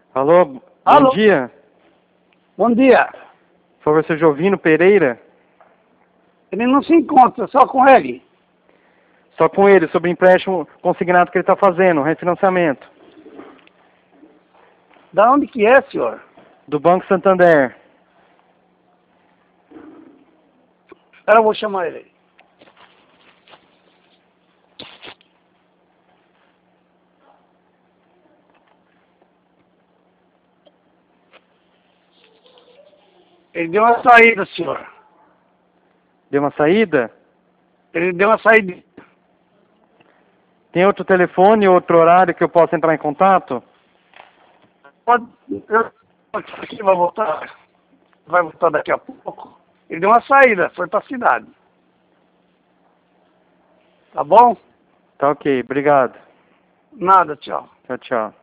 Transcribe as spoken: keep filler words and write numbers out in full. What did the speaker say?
Alô, bom Alô? dia. Bom dia. Por favor, seu Jovino Pereira. Ele não se encontra, só com ele. Só com ele, sobre o empréstimo consignado que ele está fazendo, refinanciamento. Da onde que é, senhor? Do Banco Santander. Espera, eu vou chamar ele. Ele deu uma saída, senhor. Deu uma saída? Ele deu uma saída. Tem outro telefone, outro horário que eu possa entrar em contato? Pode. Eu, aqui vai voltar. Vai voltar daqui a pouco. Ele deu uma saída, foi pra cidade. Tá bom? Tá ok, obrigado. Nada, tchau. Tchau, tchau.